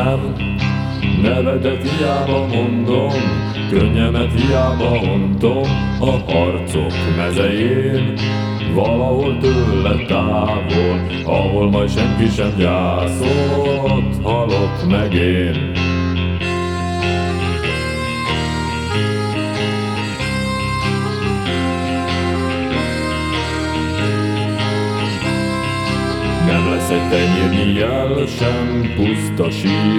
nem. Nevedet hiába mondom, könnyemet hiába ontom, a harcok mezején, valahol tőle távol, ahol majd senki sem gyászolt, halott meg én. Nem lesz egy tenyérnyi jel sem, puszta sír